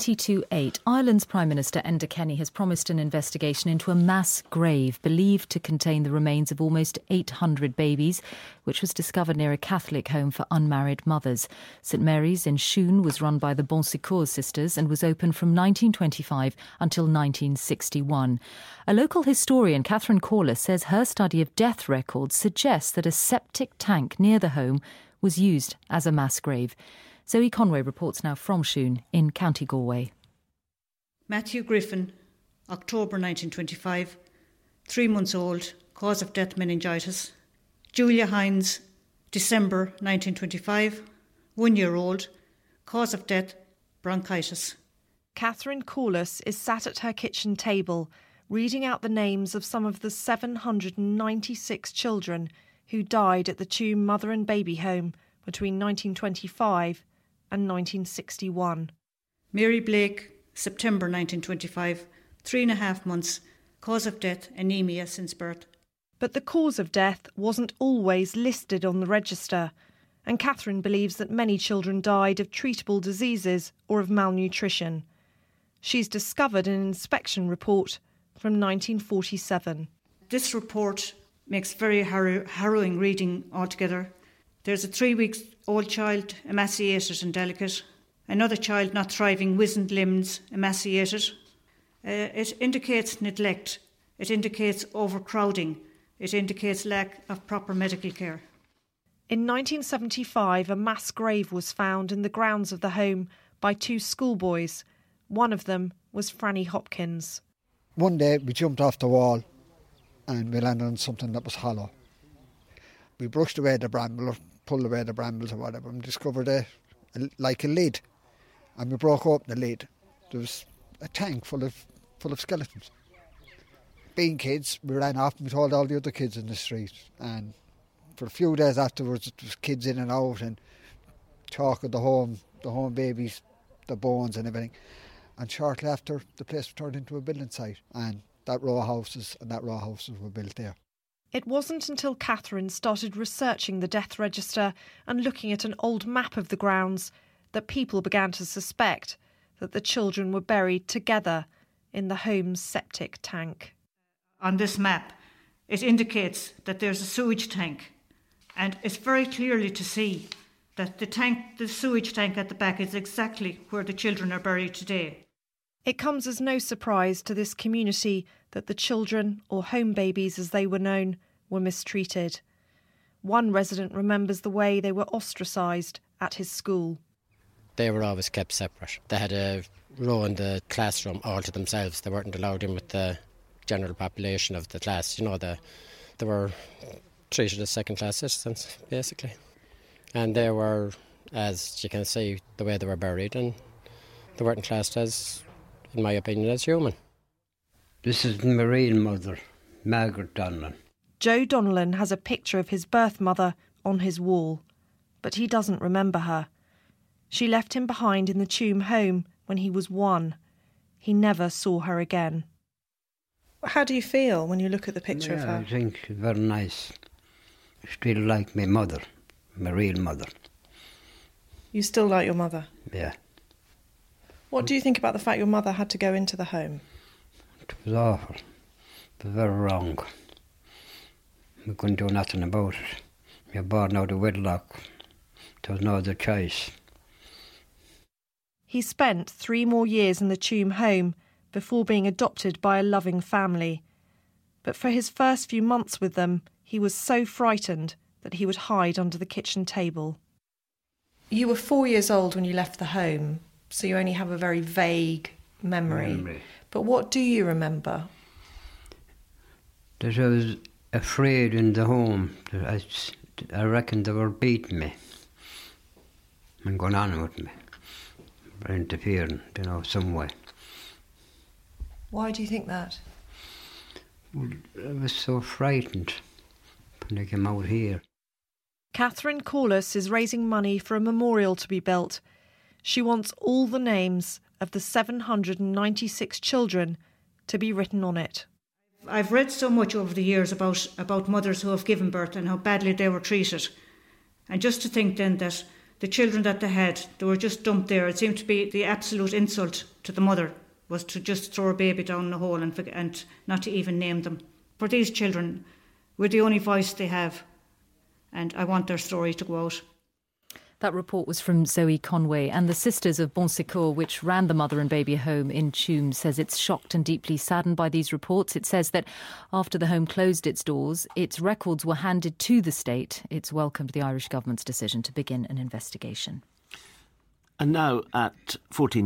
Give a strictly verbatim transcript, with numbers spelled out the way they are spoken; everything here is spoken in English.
twenty to eight, Ireland's Prime Minister Enda Kenny has promised an investigation into a mass grave believed to contain the remains of almost eight hundred babies, which was discovered near a Catholic home for unmarried mothers. St Mary's in Shoon was run by the Bon Secours sisters and was open from nineteen twenty-five until nineteen sixty-one. A local historian, Catherine Corliss, says her study of death records suggests that a septic tank near the home was used as a mass grave. Zoe Conway reports now from Shoon in County Galway. Matthew Griffin, October nineteen twenty-five, three months old, cause of death meningitis. Julia Hines, December nineteen twenty-five, one year old, cause of death bronchitis. Catherine Corliss is sat at her kitchen table reading out the names of some of the seven hundred ninety-six children who died at the Tuam Mother and Baby Home between nineteen twenty-five and nineteen sixty-one. Mary Blake, September nineteen twenty-five, three and a half months, cause of death anemia since birth. But the cause of death wasn't always listed on the register, and Catherine believes that many children died of treatable diseases or of malnutrition. She's discovered an inspection report from nineteen forty-seven. This report makes very harrow- harrowing reading altogether. There's a three-week-old child emaciated and delicate, another child not thriving, wizened limbs, emaciated. Uh, it indicates neglect, it indicates overcrowding, it indicates lack of proper medical care. In nineteen seventy-five, a mass grave was found in the grounds of the home by two schoolboys. One of them was Franny Hopkins. One day we jumped off the wall and we landed on something that was hollow. We brushed away the bramble, or pulled away the brambles or whatever, and discovered a, a like a lid. And we broke open the lid. There was a tank full of full of skeletons. Being kids, we ran off and we told all the other kids in the street. And for a few days afterwards, there was kids in and out and talk of the home, the home babies, the bones and everything. And shortly after, the place was turned into a building site, and that row of houses and that row of houses were built there. It wasn't until Catherine started researching the death register and looking at an old map of the grounds that people began to suspect that the children were buried together in the home's septic tank. On this map, it indicates that there's a sewage tank, and it's very clearly to see that the tank, the sewage tank at the back is exactly where the children are buried today. It comes as no surprise to this community that the children, or home babies as they were known, were mistreated. One resident remembers the way they were ostracised at his school. They were always kept separate. They had a row in the classroom all to themselves. They weren't allowed in with the general population of the class. You know, the, they were treated as second-class citizens, basically. And they were, as you can see, the way they were buried, and they weren't classed as, in my opinion, as human. This is my real mother, Margaret Donlan. Joe Donnellan has a picture of his birth mother on his wall, but he doesn't remember her. She left him behind in the Tuam home when he was one. He never saw her again. How do you feel when you look at the picture yeah, of her? I think she's very nice. Still like my mother, my real mother. You still like your mother? Yeah. What do you think about the fact your mother had to go into the home? It was awful. It was very wrong. We couldn't do nothing about it. We were born out of wedlock. There was no other choice. He spent three more years in the Tuam home before being adopted by a loving family. But for his first few months with them, he was so frightened that he would hide under the kitchen table. You were four years old when you left the home, so you only have a very vague memory. memory. But what do you remember? That I was afraid in the home. That I, I reckon they were beating me and going on with me, or interfering, you know, some way. Why do you think that? Well, I was so frightened when I came out here. Catherine Corliss is raising money for a memorial to be built. She wants all the names of the seven hundred ninety-six children to be written on it. I've read so much over the years about, about mothers who have given birth and how badly they were treated. And just to think then that the children that they had, they were just dumped there. It seemed to be the absolute insult to the mother was to just throw a baby down the hole and, and not to even name them. For these children, we're the only voice they have, and I want their story to go out. That report was from Zoe Conway, and the Sisters of Bon Secours, which ran the mother and baby home in Tuam, says it's shocked and deeply saddened by these reports. It says that after the home closed its doors, its records were handed to the state. It's welcomed the Irish government's decision to begin an investigation. And now at fourteen